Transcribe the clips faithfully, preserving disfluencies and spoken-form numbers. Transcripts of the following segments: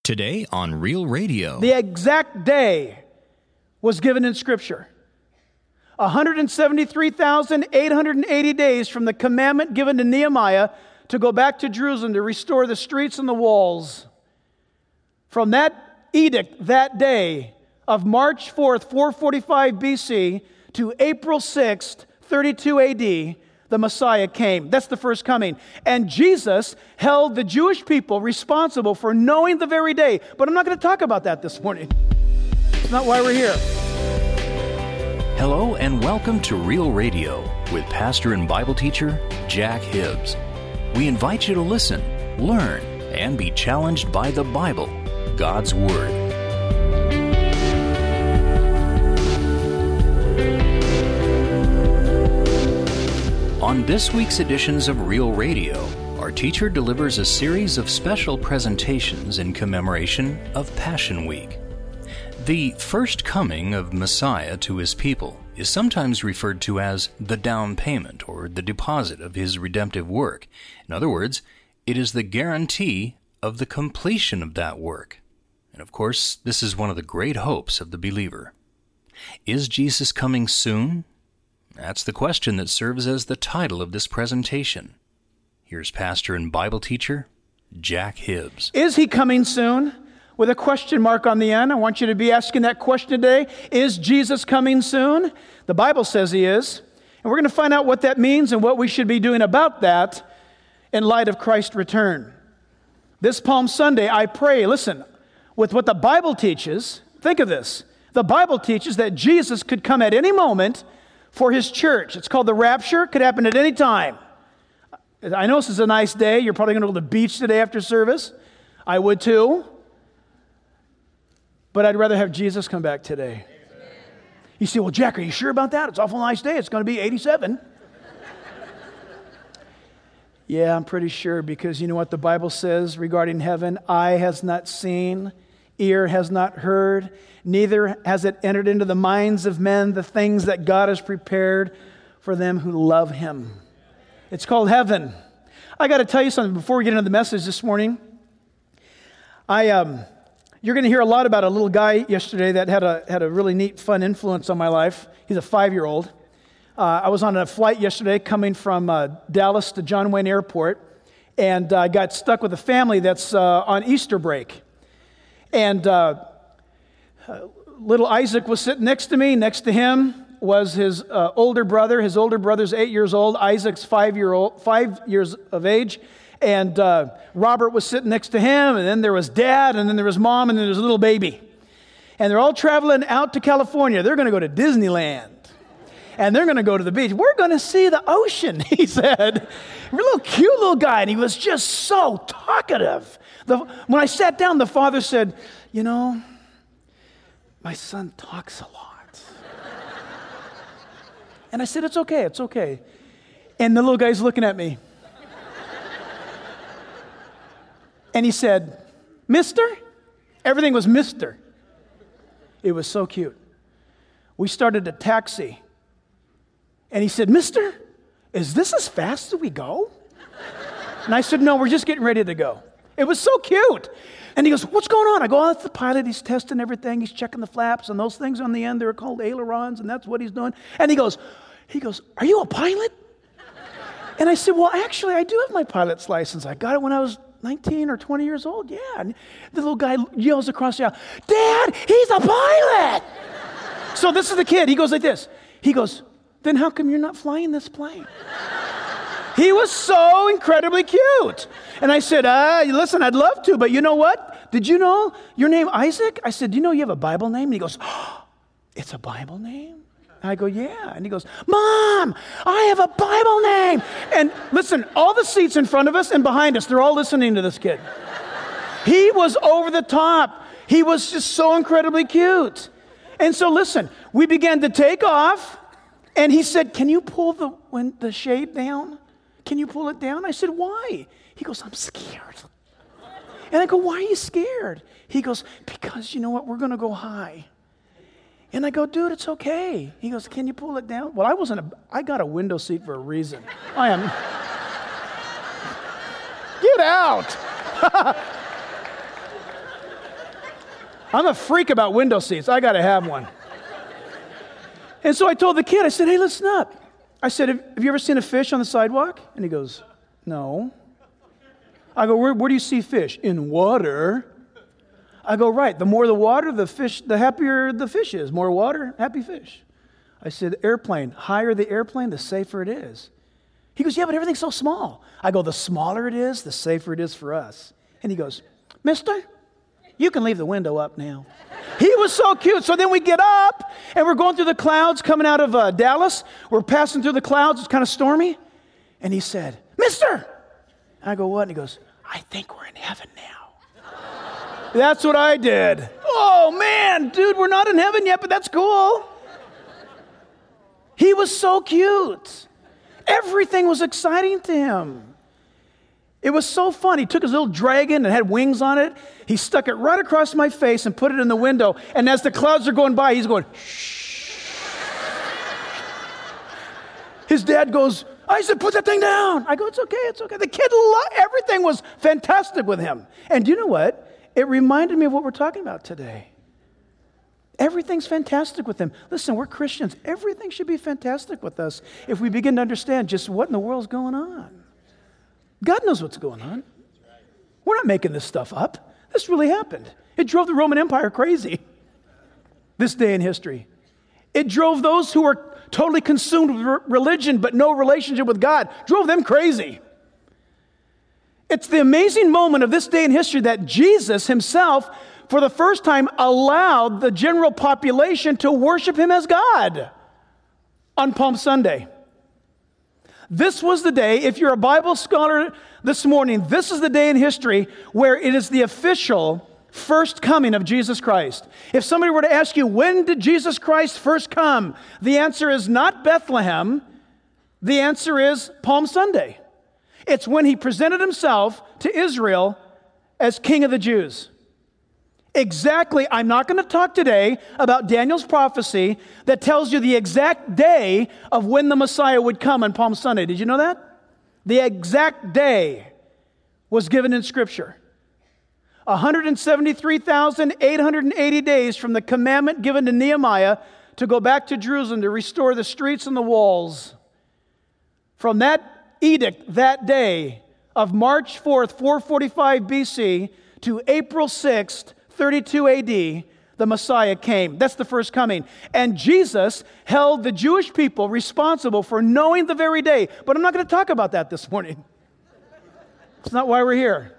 Today on Real Radio. The exact day was given in Scripture. one hundred seventy-three thousand eight hundred eighty days from the commandment given to Nehemiah to go back to Jerusalem to restore the streets and the walls. From that edict that day of March fourth, four forty-five B C to April sixth, thirty-two A D, the Messiah came. That's the first coming. And Jesus held the Jewish people responsible for knowing the very day. But I'm not going to talk about that this morning. It's not why we're here. Hello and welcome to Real Radio with pastor and Bible teacher Jack Hibbs. We invite you to listen, learn, and be challenged by the Bible, God's Word. On this week's editions of Real Radio, our teacher delivers a series of special presentations in commemoration of Passion Week. The first coming of Messiah to his people is sometimes referred to as the down payment or the deposit of his redemptive work. In other words, it is the guarantee of the completion of that work. And of course, this is one of the great hopes of the believer. Is Jesus coming soon? That's the question that serves as the title of this presentation. Here's pastor and Bible teacher Jack Hibbs. Is he coming soon? With a question mark on the end. I want you to be asking that question today. Is Jesus coming soon? The Bible says he is. And we're going to find out what that means and what we should be doing about that in light of Christ's return. This Palm Sunday, I pray, listen, with what the Bible teaches, think of this. The Bible teaches that Jesus could come at any moment for his church. It's called the rapture. Could happen at any time. I know this is a nice day. You're probably going to go to the beach today after service. I would too. But I'd rather have Jesus come back today. Amen. You say, well, Jack, are you sure about that? It's an awful nice day. It's going to be eighty-seven. Yeah, I'm pretty sure, because you know what the Bible says regarding heaven? Eye has not seen, ear has not heard, neither has it entered into the minds of men the things that God has prepared for them who love him. It's called heaven. I got to tell you something before we get into the message this morning. I um, you're going to hear a lot about a little guy yesterday that had a had a really neat, fun influence on my life. He's a five-year-old. Uh, I was on a flight yesterday coming from uh, Dallas to John Wayne Airport, and I uh, got stuck with a family that's uh, on Easter break. And uh, uh, little Isaac was sitting next to me. Next to him was his uh, older brother. His older brother's eight years old. Isaac's five year old, five years of age. And uh, Robert was sitting next to him. And then there was Dad, and then there was Mom, and then there was a little baby. And they're all traveling out to California. They're going to go to Disneyland. And they're going to go to the beach. We're going to see the ocean, he said. A little cute little guy, and he was just so talkative. The, when I sat down, the father said, you know, my son talks a lot. And I said, it's okay, it's okay. And the little guy's looking at me. And he said, Mister? Everything was Mister It was so cute. We started a taxi. And he said, Mister, is this as fast as we go? And I said, no, we're just getting ready to go. It was so cute. And he goes, what's going on? I go, oh, that's the pilot. He's testing everything. He's checking the flaps. And those things on the end, they're called ailerons. And that's what he's doing. And he goes, he goes, are you a pilot? And I said, well, actually, I do have my pilot's license. I got it when I was nineteen or twenty years old. Yeah. And the little guy yells across the aisle, Dad, he's a pilot. So this is the kid. He goes like this. He goes, then how come you're not flying this plane? He was so incredibly cute. And I said, uh, listen, I'd love to, but you know what? Did you know your name Isaac? I said, do you know you have a Bible name? And he goes, oh, it's a Bible name? And I go, yeah. And he goes, Mom, I have a Bible name. And listen, all the seats in front of us and behind us, they're all listening to this kid. He was over the top. He was just so incredibly cute. And so listen, we began to take off. And he said, can you pull the when, the shade down? Can you pull it down? I said, why? He goes, I'm scared. And I go, why are you scared? He goes, because you know what? We're going to go high. And I go, dude, it's okay. He goes, can you pull it down? Well, I wasn't a, I got a window seat for a reason. I am. Get out. I'm a freak about window seats. I got to have one. And so I told the kid, I said, hey, listen up. I said, have, have you ever seen a fish on the sidewalk? And he goes, no. I go, where, where do you see fish? In water. I go, right. The more the water, the fish, the happier the fish is. More water, happy fish. I said, airplane. Higher the airplane, the safer it is. He goes, yeah, but everything's so small. I go, the smaller it is, the safer it is for us. And he goes, mister, you can leave the window up now. He was so cute. So then we get up, and we're going through the clouds coming out of uh, Dallas. We're passing through the clouds. It's kind of stormy. And he said, mister. And I go, what? And he goes, I think we're in heaven now. That's what I did. Oh, man, dude, we're not in heaven yet, but that's cool. He was so cute. Everything was exciting to him. It was so fun. He took his little dragon and had wings on it. He stuck it right across my face and put it in the window. And as the clouds are going by, he's going, shh. His dad goes, I said, put that thing down. I go, it's okay, it's okay. The kid, loved, everything was fantastic with him. And you know what? It reminded me of what we're talking about today. Everything's fantastic with him. Listen, we're Christians. Everything should be fantastic with us if we begin to understand just what in the world's going on. God knows what's going on. We're not making this stuff up. This really happened. It drove the Roman Empire crazy, this day in history. It drove those who were totally consumed with religion but no relationship with God, drove them crazy. It's the amazing moment of this day in history that Jesus himself, for the first time, allowed the general population to worship him as God on Palm Sunday. This was the day, if you're a Bible scholar this morning, this is the day in history where it is the official first coming of Jesus Christ. If somebody were to ask you, when did Jesus Christ first come? The answer is not Bethlehem. The answer is Palm Sunday. It's when he presented himself to Israel as King of the Jews. Exactly, I'm not going to talk today about Daniel's prophecy that tells you the exact day of when the Messiah would come on Palm Sunday. Did you know that? The exact day was given in Scripture. one hundred seventy-three thousand eight hundred eighty days from the commandment given to Nehemiah to go back to Jerusalem to restore the streets and the walls. From that edict that day of March fourth, four forty-five B C to April sixth, thirty-two A D, the Messiah came. That's the first coming. And Jesus held the Jewish people responsible for knowing the very day. But I'm not going to talk about that this morning. It's not why we're here.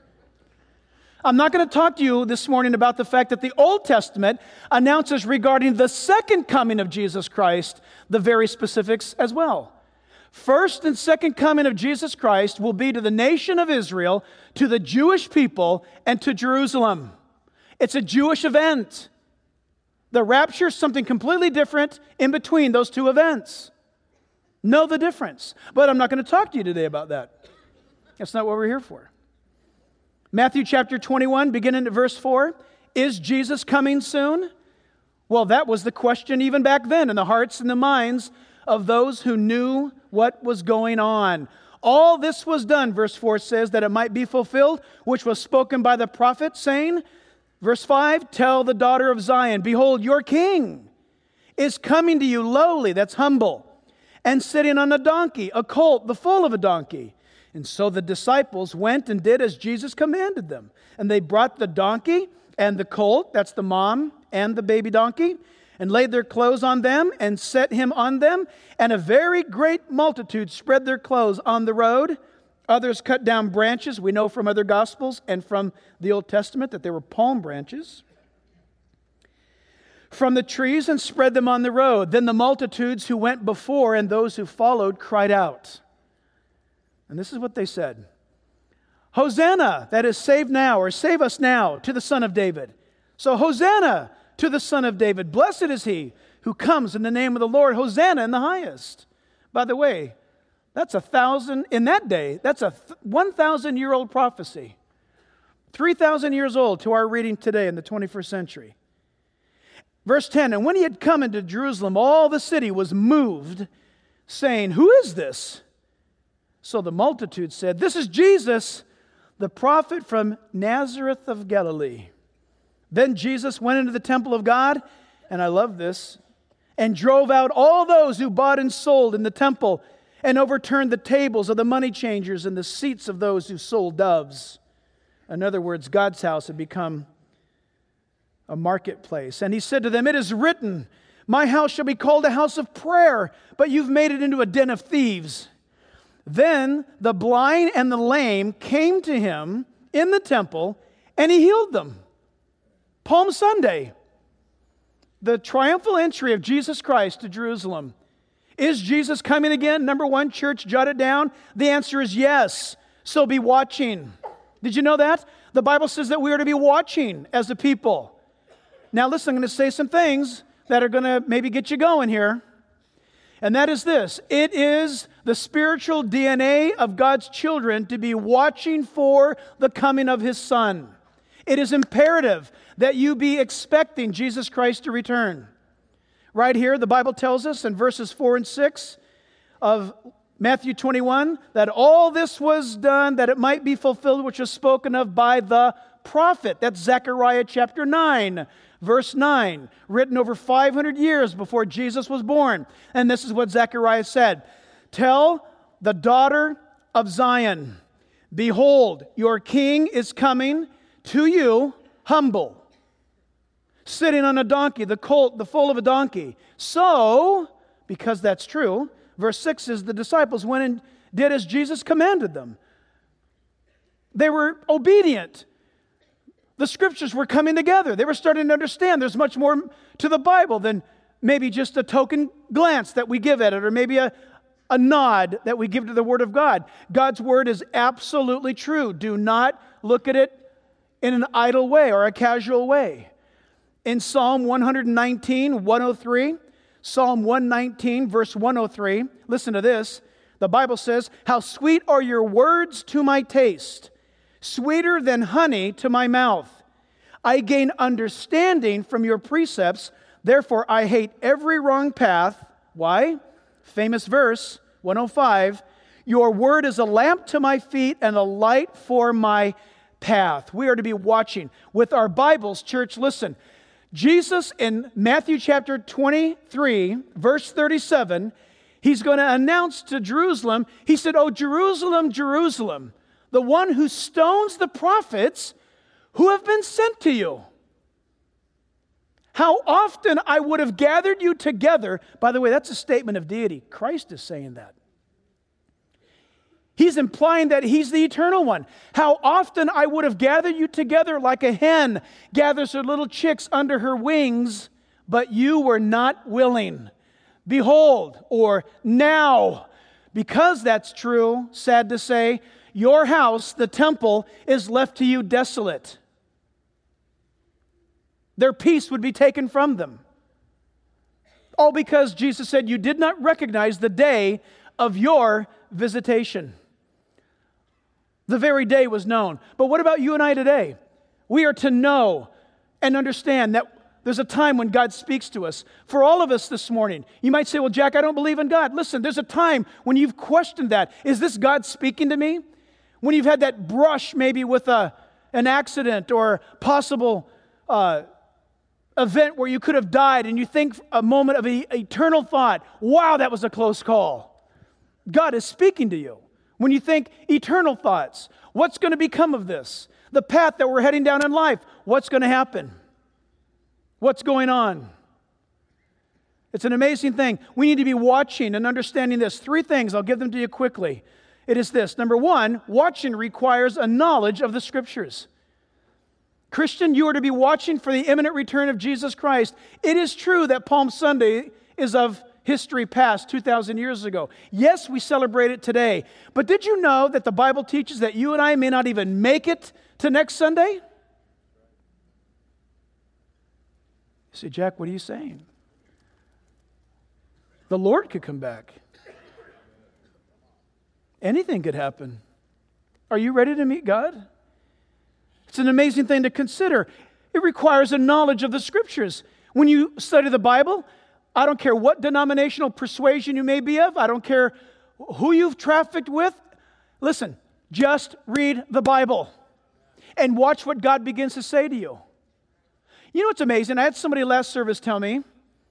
I'm not going to talk to you this morning about the fact that the Old Testament announces regarding the second coming of Jesus Christ the very specifics as well. First and second coming of Jesus Christ will be to the nation of Israel, to the Jewish people, and to Jerusalem. It's a Jewish event. The rapture is something completely different in between those two events. Know the difference. But I'm not going to talk to you today about that. That's not what we're here for. Matthew chapter twenty-one, beginning at verse four. Is Jesus coming soon? Well, that was the question even back then in the hearts and the minds of those who knew what was going on. All this was done, verse four says, that it might be fulfilled, which was spoken by the prophet, saying, verse five, tell the daughter of Zion, behold, your king is coming to you lowly, that's humble, and sitting on a donkey, a colt, the foal of a donkey. And so the disciples went and did as Jesus commanded them. And they brought the donkey and the colt, that's the mom and the baby donkey, and laid their clothes on them and set him on them. And a very great multitude spread their clothes on the road. Others cut down branches. We know from other Gospels and from the Old Testament that there were palm branches from the trees and spread them on the road. Then the multitudes who went before and those who followed cried out. And this is what they said. Hosanna, that is save now, or save us now, to the Son of David. So Hosanna to the Son of David. Blessed is he who comes in the name of the Lord. Hosanna in the highest. By the way, that's a thousand, in that day, that's a one thousand year old prophecy. three thousand years old to our reading today in the twenty-first century. Verse ten, and when he had come into Jerusalem, all the city was moved, saying, who is this? So the multitude said, this is Jesus, the prophet from Nazareth of Galilee. Then Jesus went into the temple of God, and I love this, and drove out all those who bought and sold in the temple, and overturned the tables of the money changers and the seats of those who sold doves. In other words, God's house had become a marketplace. And he said to them, "It is written, my house shall be called a house of prayer, but you've made it into a den of thieves." Then the blind and the lame came to him in the temple, and he healed them. Palm Sunday, the triumphal entry of Jesus Christ to Jerusalem. Is Jesus coming again? Number one, church, jot it down. The answer is yes. So be watching. Did you know that? The Bible says that we are to be watching as a people. Now listen, I'm going to say some things that are going to maybe get you going here. And that is this. It is the spiritual D N A of God's children to be watching for the coming of His Son. It is imperative that you be expecting Jesus Christ to return. Right here, the Bible tells us in verses four and six of Matthew twenty-one that all this was done that it might be fulfilled which was spoken of by the prophet. That's Zechariah chapter nine. Verse nine, written over five hundred years before Jesus was born. And this is what Zechariah said. "Tell the daughter of Zion, behold, your king is coming to you humble, sitting on a donkey, the colt, the foal of a donkey." So, because that's true, verse six is the disciples went and did as Jesus commanded them. They were obedient. The scriptures were coming together. They were starting to understand there's much more to the Bible than maybe just a token glance that we give at it, or maybe a, a nod that we give to the Word of God. God's Word is absolutely true. Do not look at it in an idle way or a casual way. In Psalm one nineteen, one oh three, Psalm one nineteen, verse one oh three, listen to this. The Bible says, "How sweet are your words to my taste, sweeter than honey to my mouth. I gain understanding from your precepts, therefore I hate every wrong path." Why? Famous verse, one oh five, "Your word is a lamp to my feet and a light for my path." We are to be watching. With our Bibles, church, listen. Jesus in Matthew chapter twenty-three, verse thirty-seven, He's going to announce to Jerusalem, He said, "Oh, Jerusalem, Jerusalem, the one who stones the prophets who have been sent to you. How often I would have gathered you together." By the way, that's a statement of deity. Christ is saying that. He's implying that He's the eternal one. "How often I would have gathered you together like a hen gathers her little chicks under her wings, but you were not willing. Behold," or "now." Because that's true, sad to say, your house, the temple, is left to you desolate. Their peace would be taken from them. All because Jesus said, "You did not recognize the day of your visitation." The very day was known. But what about you and I today? We are to know and understand that there's a time when God speaks to us. For all of us this morning, you might say, "Well, Jack, I don't believe in God." Listen, there's a time when you've questioned that. Is this God speaking to me? When you've had that brush maybe with a, an accident or possible uh, event where you could have died, and you think a moment of e- eternal thought, "Wow, that was a close call." God is speaking to you. When you think eternal thoughts, what's going to become of this? The path that we're heading down in life, what's going to happen? What's going on? It's an amazing thing. We need to be watching and understanding this. Three things, I'll give them to you quickly. It is this. Number one, watching requires a knowledge of the Scriptures. Christian, you are to be watching for the imminent return of Jesus Christ. It is true that Palm Sunday is of history past two thousand years ago. Yes, we celebrate it today. But did you know that the Bible teaches that you and I may not even make it to next Sunday? You say, "Jack, what are you saying?" The Lord could come back. Anything could happen. Are you ready to meet God? It's an amazing thing to consider. It requires a knowledge of the Scriptures. When you study the Bible, I don't care what denominational persuasion you may be of. I don't care who you've trafficked with. Listen, just read the Bible and watch what God begins to say to you. You know what's amazing? I had somebody last service tell me,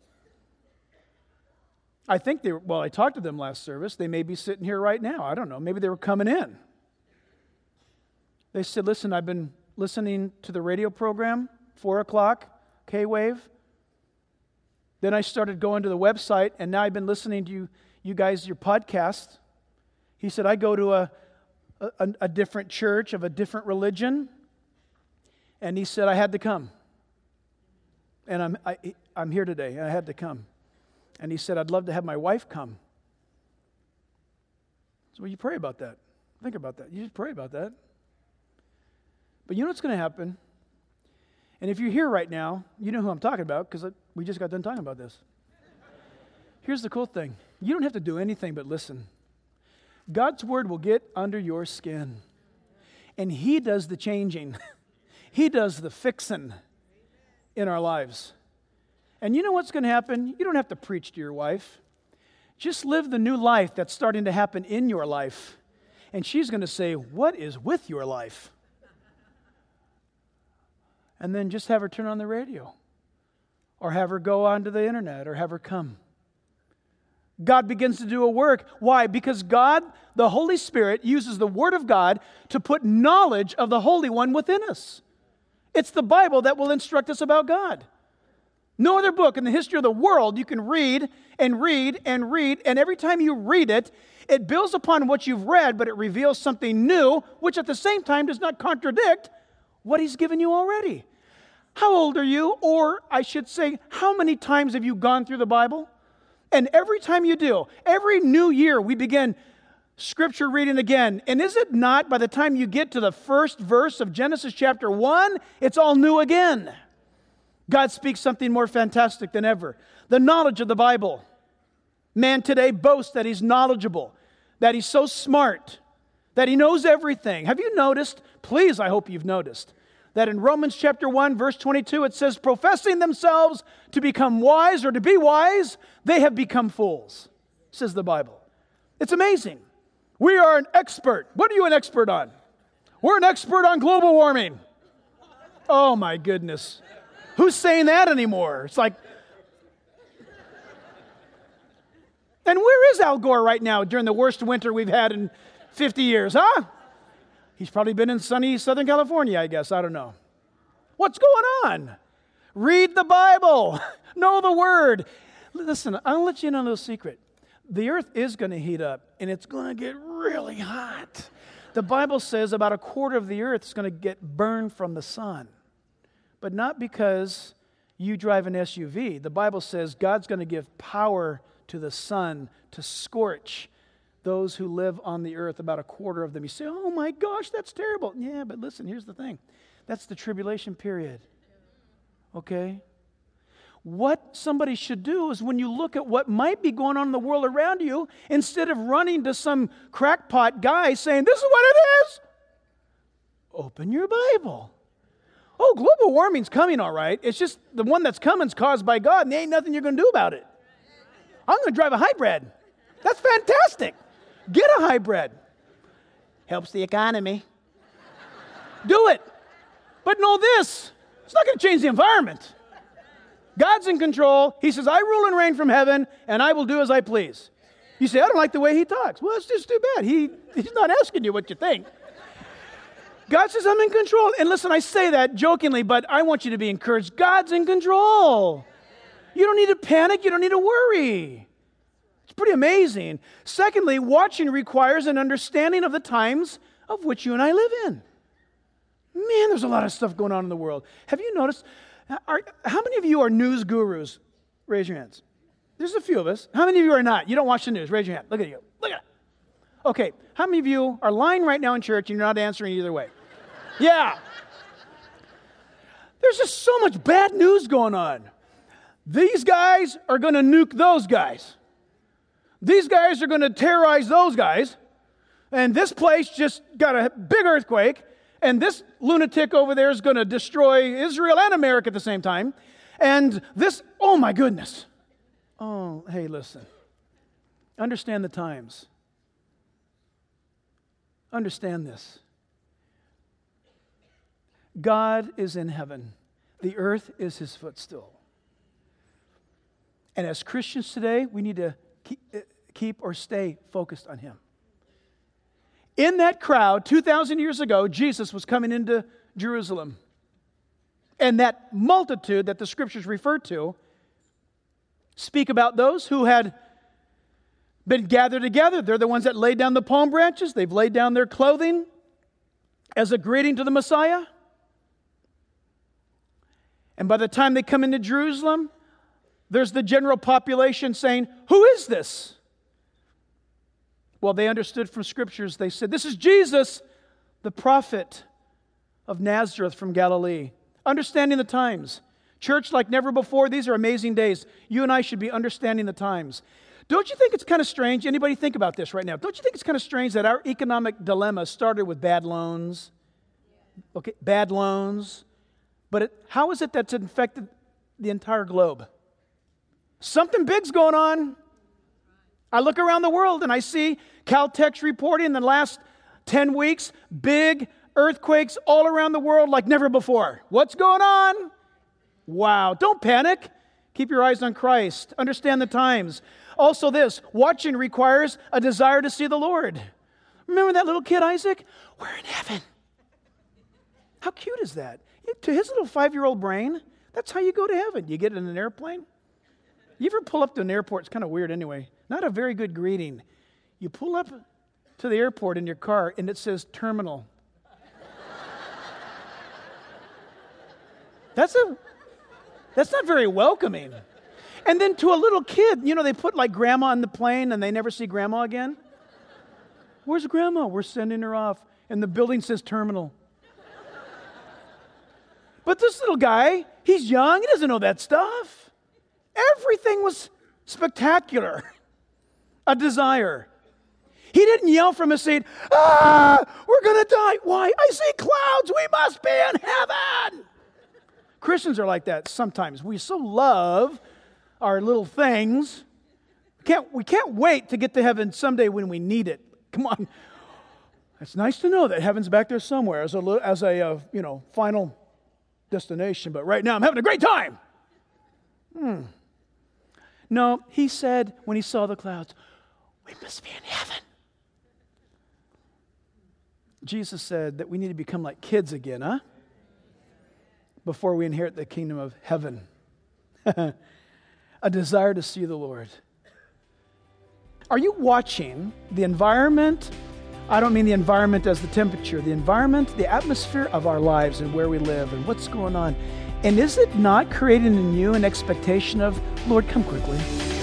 I think they were, well, I talked to them last service. They may be sitting here right now. I don't know. Maybe they were coming in. They said, listen, I've been listening to the radio program, four o'clock, K-Wave. Then I started going to the website, and now I've been listening to you, you guys, your podcast. He said, I go to a, a, a different church of a different religion. And he said, I had to come. And I'm, I, I'm here today, and I had to come. And he said, I'd love to have my wife come. So well, you pray about that. Think about that. You just pray about that. But you know what's going to happen? And if you're here right now, you know who I'm talking about because we just got done talking about this. Here's the cool thing. You don't have to do anything but listen. God's word will get under your skin. And He does the changing. He does the fixing in our lives. And you know what's going to happen? You don't have to preach to your wife. Just live the new life that's starting to happen in your life. And she's going to say, what is with your life? And then just have her turn on the radio. Or have her go onto the internet. Or have her come. God begins to do a work. Why? Because God, the Holy Spirit, uses the Word of God to put knowledge of the Holy One within us. It's the Bible that will instruct us about God. No other book in the history of the world you can read and read and read, and every time you read it, it builds upon what you've read, but it reveals something new, which at the same time does not contradict what He's given you already. How old are you? Or I should say, how many times have you gone through the Bible? And every time you do, every new year we begin Scripture reading again. And is it not by the time you get to the first verse of Genesis chapter one, it's all new again? God speaks something more fantastic than ever. The knowledge of the Bible. Man today boasts that he's knowledgeable, that he's so smart, that he knows everything. Have you noticed, please, I hope you've noticed, that in Romans chapter one, verse twenty-two, it says, professing themselves to become wise or to be wise, they have become fools, says the Bible. It's amazing. We are an expert. What are you an expert on? We're an expert on global warming. Oh my goodness. Who's saying that anymore? It's like, and where is Al Gore right now during the worst winter we've had in fifty years, huh? He's probably been in sunny Southern California, I guess. I don't know. What's going on? Read the Bible. Know the Word. Listen, I'll let you in on a little secret. The earth is going to heat up, and it's going to get really hot. The Bible says about a quarter of the earth is going to get burned from the sun. But not because you drive an S U V. The Bible says God's going to give power to the sun to scorch those who live on the earth, about a quarter of them. You say, oh my gosh, that's terrible. Yeah, but listen, here's the thing. That's the tribulation period. Okay? What somebody should do is when you look at what might be going on in the world around you, instead of running to some crackpot guy saying, this is what it is, open your Bible. Oh, global warming's coming, all right. It's just the one that's coming is caused by God, and there ain't nothing you're going to do about it. I'm going to drive a hybrid. That's fantastic. Get a hybrid. Helps the economy. Do it. But know this, it's not going to change the environment. God's in control. He says, I rule and reign from heaven, and I will do as I please. You say, I don't like the way he talks. Well, it's just too bad. He, he's not asking you what you think. God says, I'm in control. And listen, I say that jokingly, but I want you to be encouraged. God's in control. You don't need to panic. You don't need to worry. It's pretty amazing. Secondly, watching requires an understanding of the times of which you and I live in. Man, there's a lot of stuff going on in the world. Have you noticed? Are, how many of you are news gurus? Raise your hands. There's a few of us. How many of you are not? You don't watch the news. Raise your hand. Look at you. Look at it. Okay, how many of you are lying right now in church and you're not answering either way? Yeah. There's just so much bad news going on. These guys are going to nuke those guys. These guys are going to terrorize those guys. And this place just got a big earthquake. And this lunatic over there is going to destroy Israel and America at the same time. And this, oh my goodness. Oh, hey, listen. Understand the times. Understand this. God is in heaven. The earth is his footstool. And as Christians today, we need to keep, keep or stay focused on him. In that crowd, two thousand years ago, Jesus was coming into Jerusalem. And that multitude that the scriptures refer to speak about those who had been gathered together. They're the ones that laid down the palm branches. They've laid down their clothing as a greeting to the Messiah. And by the time they come into Jerusalem, there's the general population saying, "Who is this?" Well, they understood from scriptures. They said, "This is Jesus, the prophet of Nazareth from Galilee." Understanding the times. Church, like never before, these are amazing days. You and I should be understanding the times. Don't you think it's kind of strange? Anybody think about this right now? Don't you think it's kind of strange that our economic dilemma started with bad loans? Okay, bad loans. But it, how is it that's infected the entire globe? Something big's going on. I look around the world and I see Caltech's reporting in the last ten weeks, big earthquakes all around the world like never before. What's going on? Wow. Don't panic. Keep your eyes on Christ. Understand the times. Also this, watching requires a desire to see the Lord. Remember that little kid, Isaac? We're in heaven. How cute is that? To his little five-year-old brain, that's how you go to heaven. You get in an airplane. You ever pull up to an airport? It's kind of weird anyway. Not a very good greeting. You pull up to the airport in your car and it says terminal. That's a that's not very welcoming. And then to a little kid, you know, they put like grandma on the plane and they never see grandma again. Where's grandma? We're sending her off. And the building says terminal. But this little guy, he's young, he doesn't know that stuff. Everything was spectacular. A desire. He didn't yell from his seat, "Ah, we're going to die." Why? I see clouds. We must be in heaven. Christians are like that sometimes. We so love our little things. We can't, we can't wait to get to heaven someday when we need it. Come on. It's nice to know that heaven's back there somewhere as a, as a uh, you know, final destination. But right now I'm having a great time. Hmm. No, he said when he saw the clouds, we must be in heaven. Jesus said that we need to become like kids again, huh? Before we inherit the kingdom of heaven. A desire to see the Lord. Are you watching the environment? I don't mean the environment as the temperature, the environment, the atmosphere of our lives and where we live and what's going on. And is it not creating in you an expectation of, Lord, come quickly?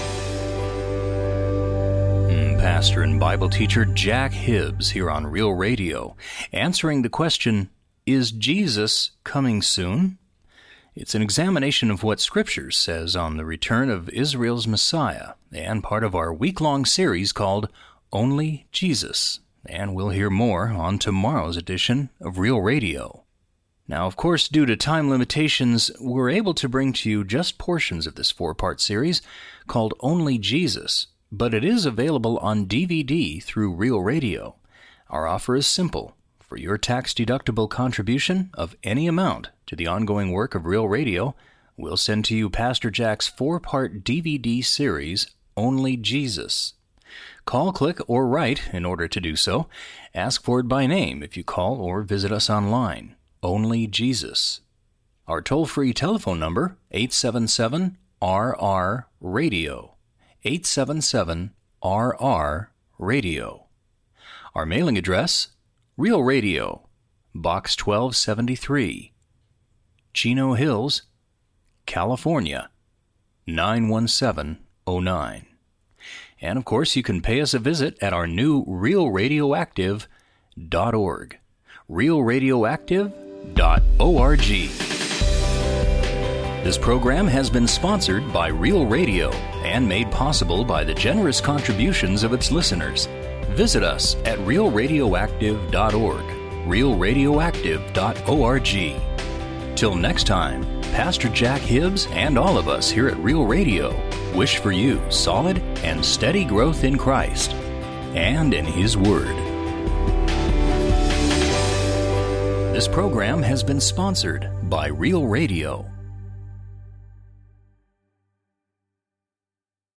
Pastor and Bible teacher Jack Hibbs here on Real Radio, answering the question, is Jesus coming soon? It's an examination of what Scripture says on the return of Israel's Messiah, and part of our week-long series called Only Jesus. And we'll hear more on tomorrow's edition of Real Radio. Now, of course, due to time limitations, we're able to bring to you just portions of this four-part series called Only Jesus, but it is available on D V D through Real Radio. Our offer is simple. For your tax-deductible contribution of any amount to the ongoing work of Real Radio, we'll send to you Pastor Jack's four-part D V D series, Only Jesus. Call, click, or write in order to do so. Ask for it by name if you call or visit us online. Only Jesus. Our toll-free telephone number, eight seven seven R R radio. eight seven seven R R radio. Our mailing address, Real Radio, Box twelve seventy-three, Chino Hills, California, nine one seven oh nine. And of course, you can pay us a visit at our new real radioactive dot org. real radioactive dot org. This program has been sponsored by Real Radio and made possible by the generous contributions of its listeners. Visit us at real radioactive dot org, real radioactive dot org. Till next time, Pastor Jack Hibbs and all of us here at Real Radio wish for you solid and steady growth in Christ and in His Word. This program has been sponsored by by Real Radio.